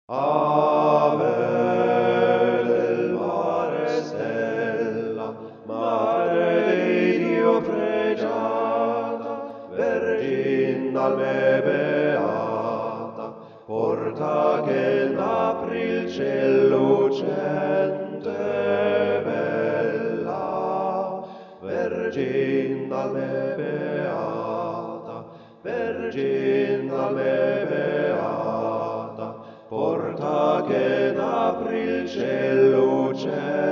Ave del mare stella, Madre di Dio pregiata, Virgindal beata, porta che n'apri il ciel lucente bella. Virgindal beata, Virgindal beata, porta che n'apri il ciel lucente